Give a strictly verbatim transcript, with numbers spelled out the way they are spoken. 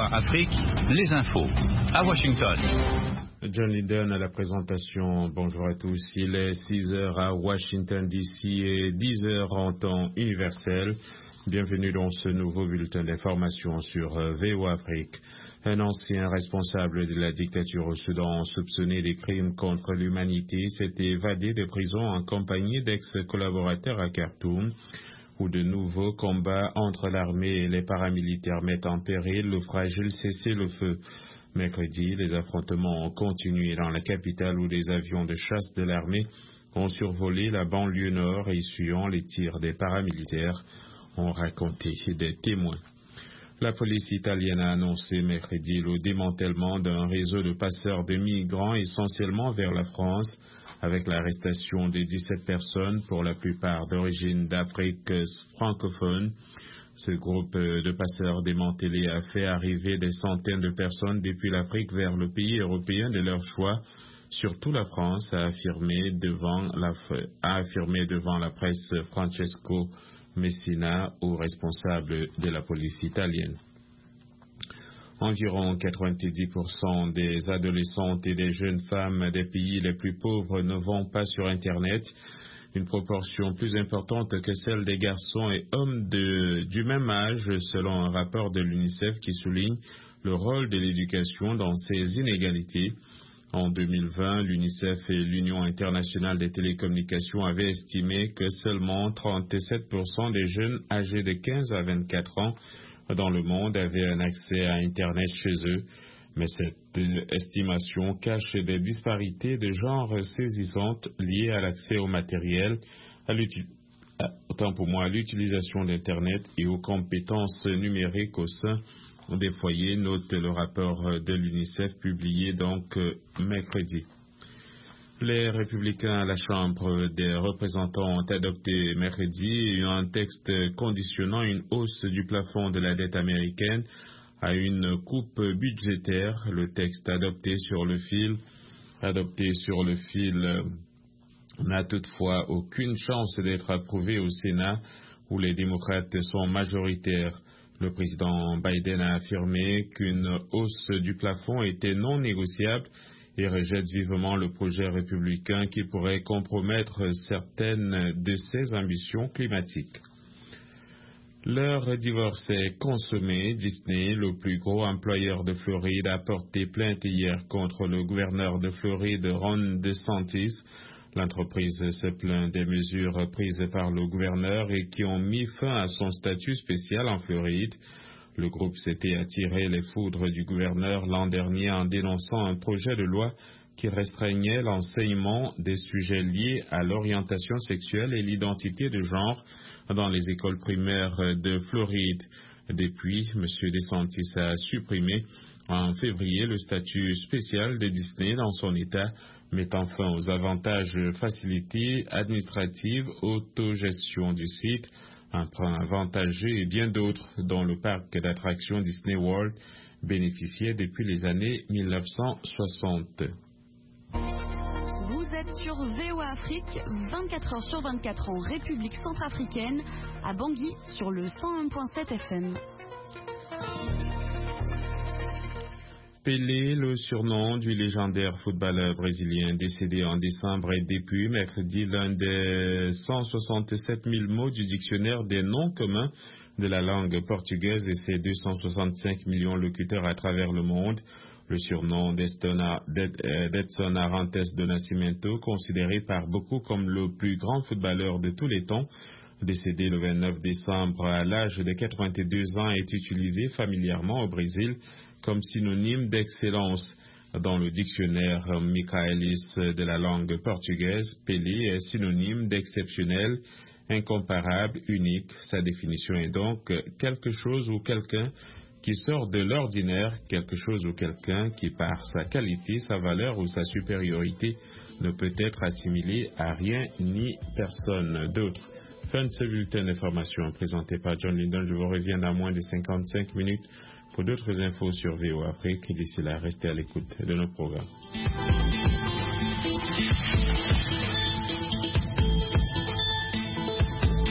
A Afrique, les infos. À Washington. John Linden à la présentation. Bonjour à tous. Il est six heures à Washington D C et dix heures en temps universel. Bienvenue dans ce nouveau bulletin d'information sur V O A Afrique. Un ancien responsable de la dictature au Soudan soupçonné des crimes contre l'humanité s'est évadé de prison en compagnie d'ex-collaborateurs à Khartoum, où de nouveaux combats entre l'armée et les paramilitaires mettent en péril le fragile cessez-le-feu. Mercredi, les affrontements ont continué dans la capitale où des avions de chasse de l'armée ont survolé la banlieue nord et essuyant les tirs des paramilitaires, ont raconté des témoins. La police italienne a annoncé mercredi le démantèlement d'un réseau de passeurs de migrants essentiellement vers la France, avec l'arrestation de dix-sept personnes, pour la plupart d'origine d'Afrique francophone. Ce groupe de passeurs démantelés a fait arriver des centaines de personnes depuis l'Afrique vers le pays européen de leur choix, surtout la France, a affirmé devant la, a affirmé devant la presse Francesco Messina, au responsable de la police italienne. Environ quatre-vingt-dix pour cent des adolescentes et des jeunes femmes des pays les plus pauvres ne vont pas sur Internet, une proportion plus importante que celle des garçons et hommes de, du même âge, selon un rapport de l'UNICEF qui souligne le rôle de l'éducation dans ces inégalités. En deux mille vingt, l'UNICEF et l'Union internationale des télécommunications avaient estimé que seulement trente-sept pour cent des jeunes âgés de quinze à vingt-quatre ans dans le monde avaient un accès à Internet chez eux. Mais cette estimation cache des disparités de genre saisissantes liées à l'accès au matériel, à autant pour moi à l'utilisation d'Internet et aux compétences numériques au sein des foyers, note le rapport de l'UNICEF publié donc mercredi. Les Républicains à la Chambre des représentants ont adopté mercredi un texte conditionnant une hausse du plafond de la dette américaine à une coupe budgétaire. Le texte adopté sur le fil, adopté sur le fil n'a toutefois aucune chance d'être approuvé au Sénat, où les démocrates sont majoritaires. Le président Biden a affirmé qu'une hausse du plafond était non négociable et rejette vivement le projet républicain qui pourrait compromettre certaines de ses ambitions climatiques. Leur divorce est consommé. Disney, le plus gros employeur de Floride, a porté plainte hier contre le gouverneur de Floride, Ron DeSantis. L'entreprise se plaint des mesures prises par le gouverneur et qui ont mis fin à son statut spécial en Floride. Le groupe s'était attiré les foudres du gouverneur l'an dernier en dénonçant un projet de loi qui restreignait l'enseignement des sujets liés à l'orientation sexuelle et l'identité de genre dans les écoles primaires de Floride. Depuis, M. DeSantis a supprimé en février le statut spécial de Disney dans son État, mettant fin aux avantages facilités administratives, autogestion du site, emprunt avantageux et bien d'autres dont le parc d'attractions Disney World bénéficiait depuis les années mille neuf cent soixante. Vous êtes sur V O A Afrique, vingt-quatre heures sur vingt-quatre en République centrafricaine, à Bangui sur le cent un virgule sept F M. Pelé, le surnom du légendaire footballeur brésilien décédé en décembre, est depuis mercredi l'un des cent soixante-sept mille mots du dictionnaire des noms communs de la langue portugaise et ses deux cent soixante-cinq millions de locuteurs à travers le monde. Le surnom d'Edson Arantes do Nascimento, considéré par beaucoup comme le plus grand footballeur de tous les temps, décédé le vingt-neuf décembre à l'âge de quatre-vingt-deux ans, est utilisé familièrement au Brésil comme synonyme d'excellence. Dans le dictionnaire Michaelis de la langue portugaise, Pelé est synonyme d'exceptionnel, incomparable, unique. Sa définition est donc quelque chose ou quelqu'un qui sort de l'ordinaire, quelque chose ou quelqu'un qui, par sa qualité, sa valeur ou sa supériorité, ne peut être assimilé à rien ni personne d'autre. Fin de ce bulletin d'information présenté par John Linden. Je vous reviens dans moins de cinquante-cinq minutes pour d'autres infos sur V O A Afrique. D'ici là, restez à l'écoute de nos programmes.